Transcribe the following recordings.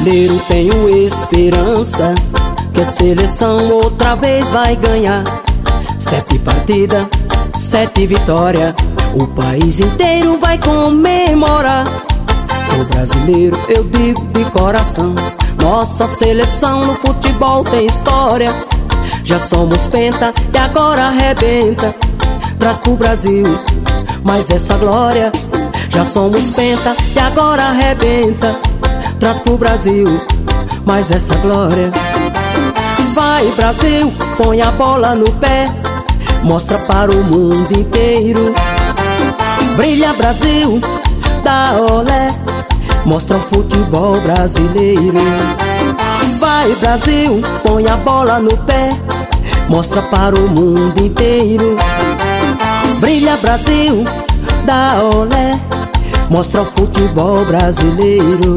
brasileiro, tenho esperança que a seleção outra vez vai ganhar. 7 partidas, 7 vitórias, o país inteiro vai comemorar. Sou brasileiro, eu digo de coração, nossa seleção no futebol tem história. Já somos penta e agora arrebenta, traz pro Brasil mais essa glória. Já somos penta e agora arrebenta, traz pro Brasil mais essa glória. Vai Brasil, põe a bola no pé, mostra para o mundo inteiro. Brilha Brasil, dá olé, mostra o futebol brasileiro. Vai Brasil, põe a bola no pé, mostra para o mundo inteiro. Brilha Brasil, dá olé, mostra o futebol brasileiro.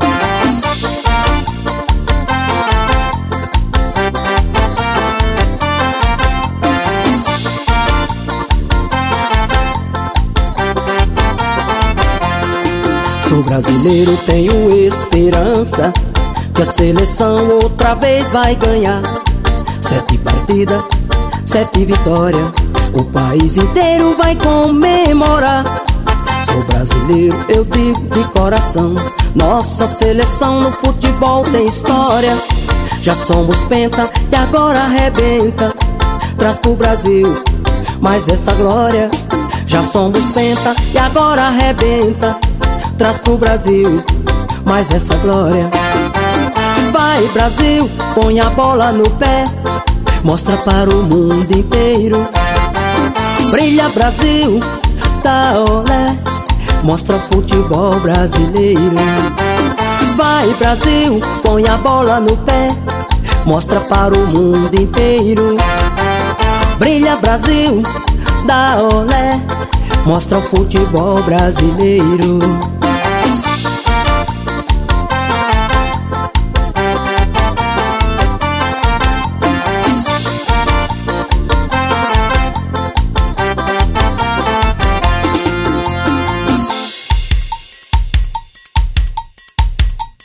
Sou brasileiro, tenho esperança que a seleção outra vez vai ganhar. 7 partidas, 7 vitórias, o país inteiro vai comemorar. Sou brasileiro, eu digo de coração, nossa seleção no futebol tem história. Já somos penta e agora arrebenta, traz pro Brasil mais essa glória. Já somos penta e agora arrebenta, traz pro Brasil mais essa glória. Vai Brasil, põe a bola no pé, mostra para o mundo inteiro. Brilha Brasil, dá olé, mostra o futebol brasileiro. Vai Brasil, põe a bola no pé, mostra para o mundo inteiro. Brilha Brasil, dá olé, mostra o futebol brasileiro.